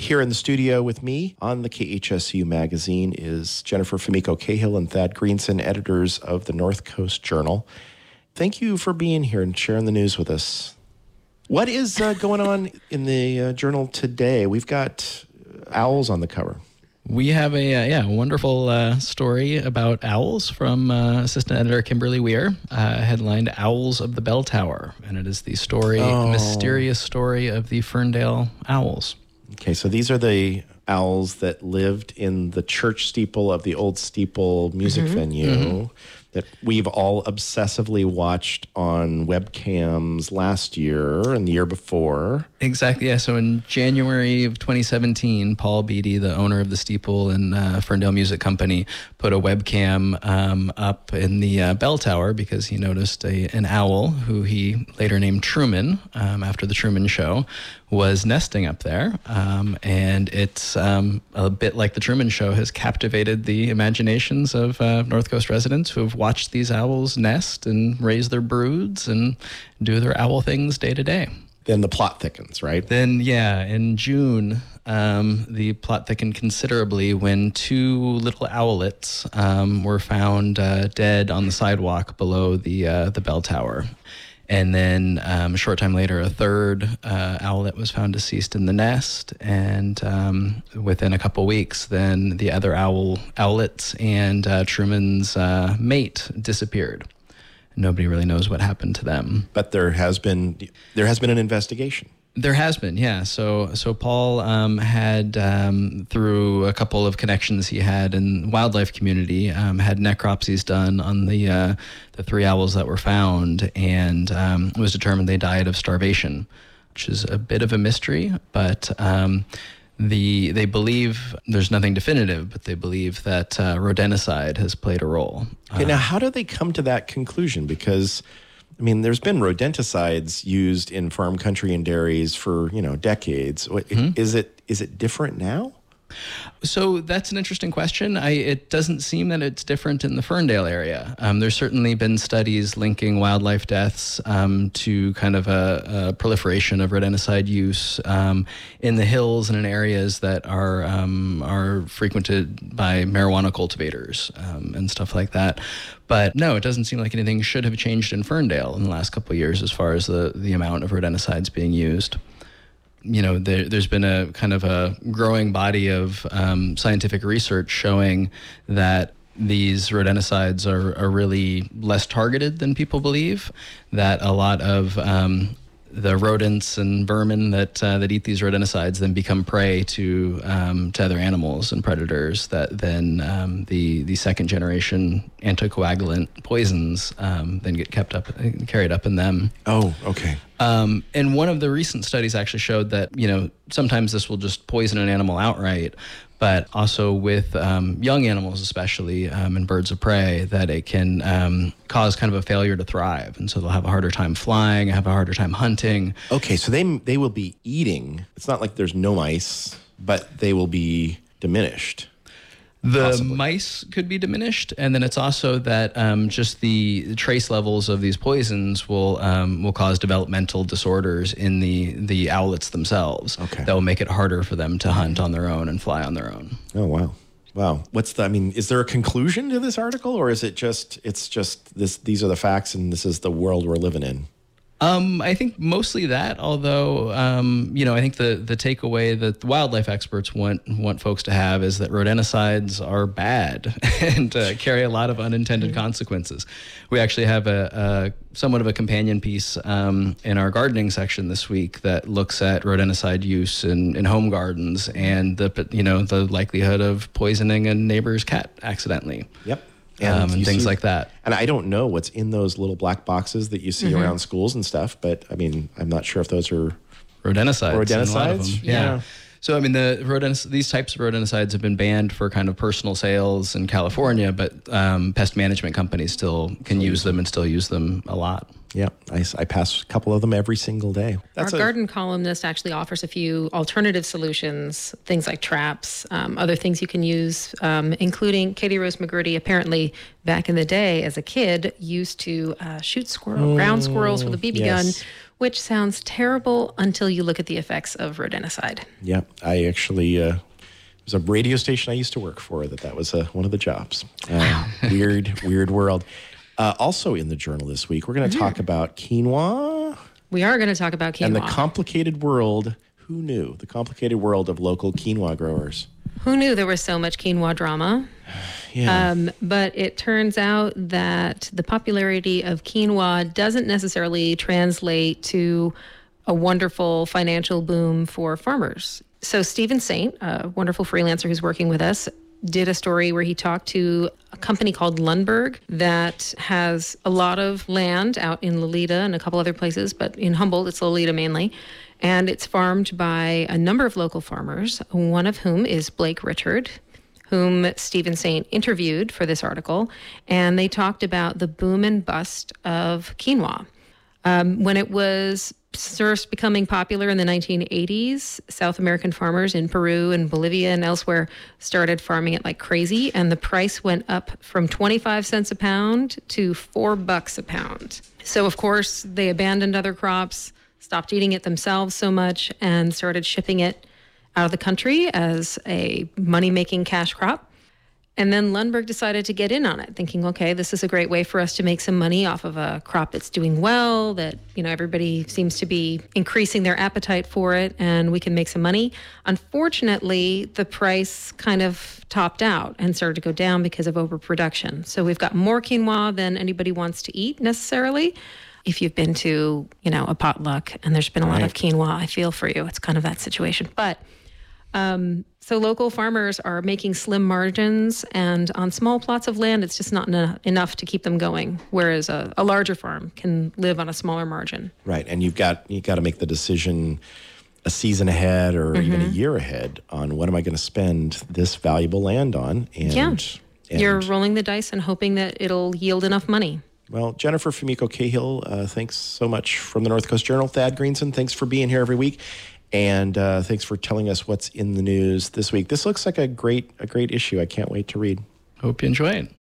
Here in the studio with me on the KHSU magazine is Jennifer Fumiko Cahill and Thad Greenson, editors of the North Coast Journal. Thank you for being here and sharing the news with us. What is going on in the journal today? We've got owls on the cover. We have a wonderful story about owls from assistant editor Kimberly Weir, headlined Owls of the Bell Tower. And it is the mysterious story of the Ferndale owls. Okay, so these are the owls that lived in the church steeple of the old Steeple music venue that we've all obsessively watched on webcams last year and the year before. Exactly, yeah. So in January of 2017, Paul Beatty, the owner of the Steeple and Ferndale Music Company, put a webcam up in the bell tower because he noticed an owl who he later named Truman after the Truman Show was nesting up there. And it's a bit like the Truman Show has captivated the imaginations of North Coast residents who have watched these owls nest and raise their broods and do their owl things day to day. Then the plot thickens, right? Then, in June, the plot thickened considerably when two little owlets were found dead on the sidewalk below the bell tower. And then a short time later, a third owlet was found deceased in the nest. And within a couple weeks, then the other owlets and Truman's mate disappeared. Nobody really knows what happened to them. But there has been an investigation. There has been, yeah. So Paul had, through a couple of connections he had in wildlife community, had necropsies done on the three owls that were found, and it was determined they died of starvation, which is a bit of a mystery, but they believe, there's nothing definitive, but they believe that rodenticide has played a role. Okay, now how do they come to that conclusion? Because there's been rodenticides used in farm country and dairies for, decades. Is it different now? So that's an interesting question. It doesn't seem that it's different in the Ferndale area. There's certainly been studies linking wildlife deaths to kind of a proliferation of rodenticide use in the hills and in areas that are frequented by marijuana cultivators and stuff like that. But no, it doesn't seem like anything should have changed in Ferndale in the last couple of years as far as the amount of rodenticides being used. There's been a kind of a growing body of scientific research showing that these rodenticides are really less targeted than people believe, that a lot of the rodents and vermin that eat these rodenticides then become prey to other animals and predators, that then the second generation anticoagulant poisons then get carried up in them. Oh, okay. And one of the recent studies actually showed that, sometimes this will just poison an animal outright, but also with young animals especially, and birds of prey, that it can cause kind of a failure to thrive. And so they'll have a harder time flying, have a harder time hunting. Okay, so they will be eating. It's not like there's no mice, but they will be diminished. Possibly. Mice could be diminished, and then it's also that just the trace levels of these poisons will cause developmental disorders in the owlets themselves. Okay. That will make it harder for them to hunt on their own and fly on their own. Oh, wow. Is there a conclusion to this article, or is it just this? These are the facts, and this is the world we're living in? I think mostly that, although, I think the takeaway that the wildlife experts want folks to have is that rodenticides are bad and carry a lot of unintended consequences. We actually have a somewhat of a companion piece in our gardening section this week that looks at rodenticide use in home gardens and the likelihood of poisoning a neighbor's cat accidentally. Yep. And things like that. And I don't know what's in those little black boxes that you see around schools and stuff, but I'm not sure if those are rodenticides. Rodenticides? Yeah. So, these types of rodenticides have been banned for kind of personal sales in California, but pest management companies still can use them and still use them a lot. Yeah, I pass a couple of them every single day. Our garden columnist actually offers a few alternative solutions, things like traps, other things you can use, including Katie Rose McGurty apparently back in the day as a kid used to shoot ground squirrels with a BB gun which sounds terrible until you look at the effects of rodenticide. Yeah, I actually, it was a radio station I used to work for that was one of the jobs. Weird world. Also in the journal this week, we're going to talk about quinoa. We are going to talk about quinoa. And the complicated world, who knew? The complicated world of local quinoa growers. Who knew there was so much quinoa drama? Yeah. But it turns out that the popularity of quinoa doesn't necessarily translate to a wonderful financial boom for farmers. So Stephen Saint, a wonderful freelancer who's working with us, did a story where he talked to a company called Lundberg that has a lot of land out in Lolita and a couple other places, but in Humboldt, it's Lolita mainly. And it's farmed by a number of local farmers, one of whom is Blake Richard, whom Stephen Saint interviewed for this article. And they talked about the boom and bust of quinoa. When it was first becoming popular in the 1980s, South American farmers in Peru and Bolivia and elsewhere started farming it like crazy, and the price went up from 25 cents a pound to $4 a pound. So, of course, they abandoned other crops, stopped eating it themselves so much, and started shipping it out of the country as a money-making cash crop. And then Lundberg decided to get in on it, thinking, okay, this is a great way for us to make some money off of a crop that's doing well, that, everybody seems to be increasing their appetite for it, and we can make some money. Unfortunately, the price kind of topped out and started to go down because of overproduction. So we've got more quinoa than anybody wants to eat necessarily. If you've been to, a potluck and there's been a lot of quinoa, I feel for you. It's kind of that situation. But so local farmers are making slim margins, and on small plots of land, it's just not enough to keep them going, whereas a larger farm can live on a smaller margin. Right, and you've got to make the decision a season ahead or even a year ahead on what am I going to spend this valuable land on. And you're rolling the dice and hoping that it'll yield enough money. Well, Jennifer Fumiko Cahill, thanks so much from the North Coast Journal. Thad Greenson, thanks for being here every week. And thanks for telling us what's in the news this week. This looks like a great issue. I can't wait to read. Hope you enjoy it.